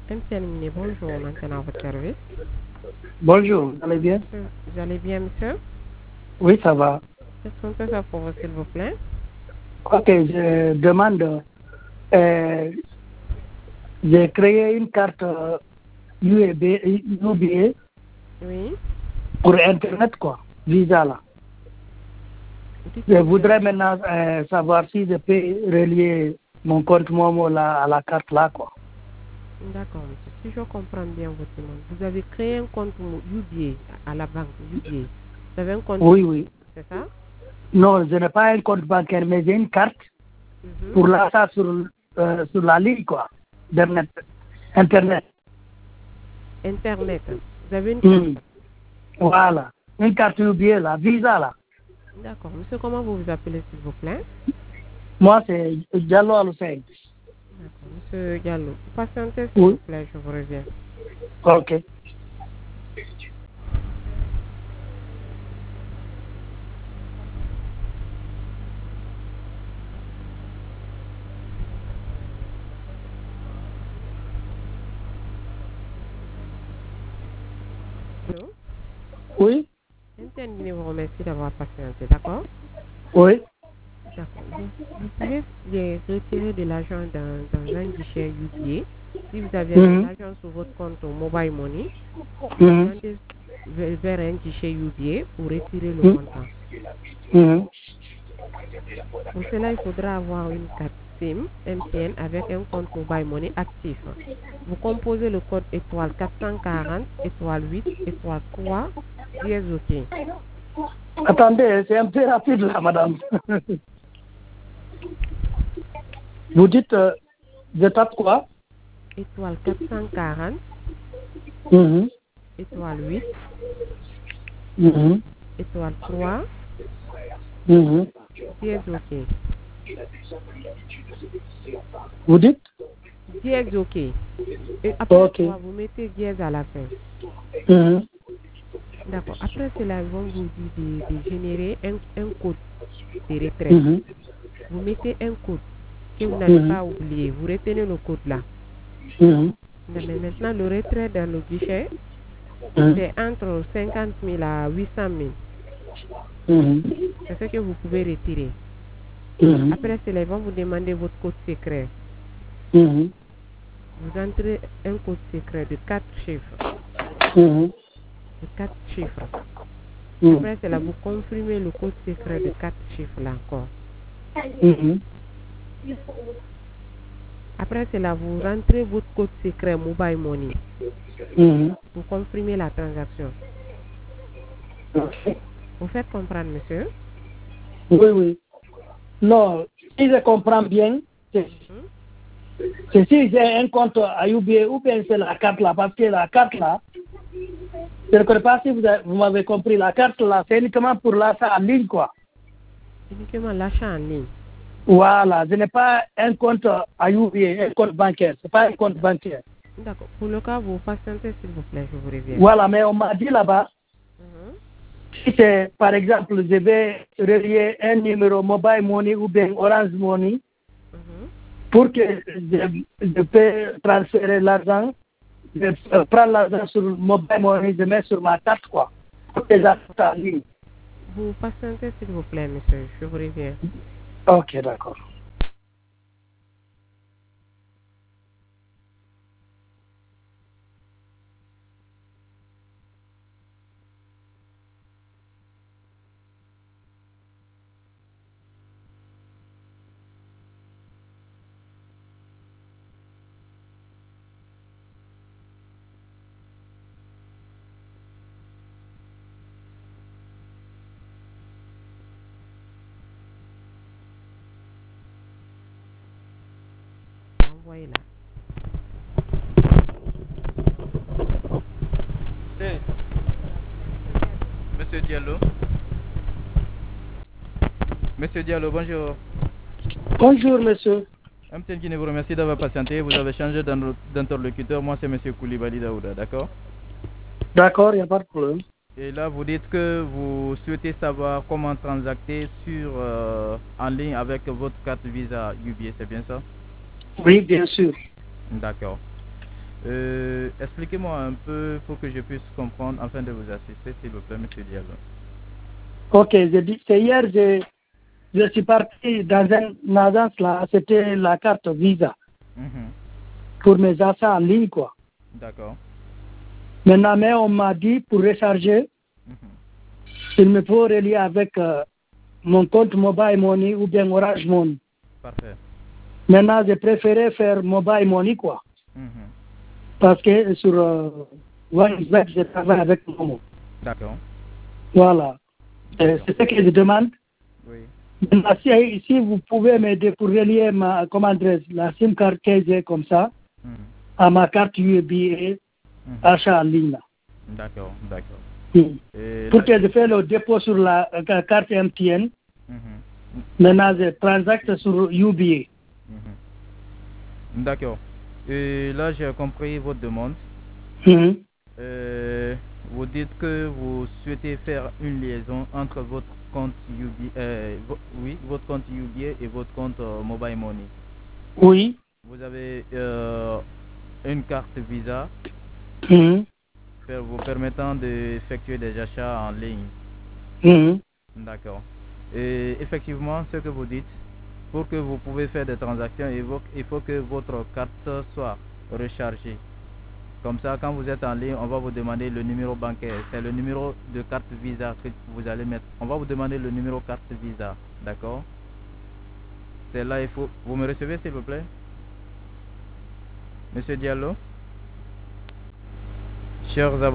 MTN, bonjour, maintenant à votre service. Bonjour, vous allez bien? Vous allez bien, monsieur? Oui, ça va. Qu'est-ce qu'on peut faire pour vous, s'il vous plaît? Ok, je demande, euh, j'ai créé une carte UBA Oui. pour Internet, quoi, Visa là. Je voudrais maintenant savoir si je peux relier mon compte Momo là, à la carte là, quoi. D'accord, monsieur. Si je comprends bien votre demande, vous avez créé un compte UBA à la banque UBA. Vous avez un compte? Oui, oui. C'est ça? Non, je n'ai pas un compte bancaire, mais j'ai une carte pour l'achat sur la ligne, quoi, Internet. Internet. Vous avez une carte? Voilà. Une carte UBA là, Visa là. D'accord. Monsieur, comment vous vous appelez, s'il vous plaît? Moi, c'est Diallo Alussein. D'accord. Monsieur Diallo, patientez, s'il vous plaît, je vous reviens. Ok. Allô? Oui. MTN vous remercie d'avoir patienté, d'accord? Oui. D'accord. Vous pouvez retirer de l'argent dans un guichet UBA. Si vous avez de l'argent sur votre compte au Mobile Money, vous allez vers un guichet UBA pour retirer le montant. Pour cela, il faudra avoir une carte SIM MTN avec un compte Mobile Money actif. Vous composez le code étoile 440, étoile 8, étoile 3, dièse OK. Attendez, c'est un peu rapide là, madame. Vous dites, je tape quoi? Étoile 440, étoile 8, étoile 3, dièse OK. Vous dites? Dièse OK. Et après ça, vous mettez dièse à la fin. D'accord. Après cela, ils vont vous dire de générer un code de retrait. Vous mettez un code que vous n'allez pas oublier. Vous retenez le code là. Mais maintenant, le retrait dans le guichet, c'est entre 50 000 à 800 000. C'est ce que vous pouvez retirer. Après cela, ils vont vous demander votre code secret. Vous entrez un code secret de 4 chiffres. De 4 chiffres. Après cela, vous confirmez le code secret de 4 chiffres là encore. Après cela, vous rentrez votre code secret Mobile Money. Vous confirmez la transaction. Vous faites comprendre, monsieur? Oui, oui. Non, si je comprends bien, c'est si j'ai un compte à UBA ou bien c'est la carte là, parce que la carte là, je ne connais pas si vous m'avez compris, la carte là, c'est uniquement pour l'achat en ligne, quoi. Uniquement l'achat en ligne. Voilà, je n'ai pas un compte à UBA, un compte bancaire, ce n'est pas un compte bancaire. D'accord. Pour le cas, vous patientez, s'il vous plaît, je vous reviens. Voilà, mais on m'a dit là-bas, si c'est, par exemple, je vais relier un numéro Mobile Money ou bien Orange Money, pour que je peux transférer l'argent, je prends l'argent sur Mobile Money, je mets sur ma carte, quoi, pour que j'achète en ligne. Vous patientez, s'il vous plaît, monsieur, je vous reviens. Ok, d'accord. Envoyez là. Monsieur Diallo. Monsieur Diallo, bonjour. Bonjour, monsieur. MTN qui vous remercie d'avoir patienté. Vous avez changé d'interlocuteur. Moi, c'est monsieur Koulibaly Daouda, d'accord? D'accord, il n'y a pas de problème. Et là, vous dites que vous souhaitez savoir comment transacter en ligne avec votre carte Visa UBA, c'est bien ça? Oui, bien sûr. D'accord. Expliquez-moi un peu pour que je puisse comprendre afin de vous assister, s'il vous plaît, monsieur Diallo. Ok, c'est hier, je suis parti dans une agence là, c'était la carte Visa Mhm. pour mes achats en ligne, quoi. D'accord. Maintenant, mais on m'a dit pour recharger, Mhm. il me faut relier avec mon compte Mobile Money ou bien Orange Money. Parfait. Maintenant, j'ai préféré faire Mobile Money, quoi. Mhm. Parce que sur OneWeb, je travaille avec Momo. D'accord. Voilà. D'accord. C'est ce que je demande. Oui. Maintenant, si vous pouvez m'aider pour relier ma, comment adresse, la SIM card que j'ai comme ça, Mhm. à ma carte USB Mhm. achat en ligne. D'accord, d'accord. Mm. Et Pour là, que je fasse le dépôt sur la carte MTN, Mhm. maintenant je transacte sur UBA. Mhm. D'accord. Et là, j'ai compris votre demande. Mhm. Euh, vous dites que vous souhaitez faire une liaison entre votre compte UBA, oui, votre compte UBA et votre compte Mobile Money. Oui. Vous avez une carte Visa Mhm. vous permettant d'effectuer des achats en ligne. Mhm. D'accord. Et effectivement, ce que vous dites, pour que vous pouvez faire des transactions, il faut que votre carte soit rechargée. Comme ça, quand vous êtes en ligne, on va vous demander le numéro bancaire. C'est le numéro de carte Visa que vous allez mettre. On va vous demander le numéro carte Visa. D'accord? C'est là, il faut... Vous me recevez, s'il vous plaît? Monsieur Diallo? Chers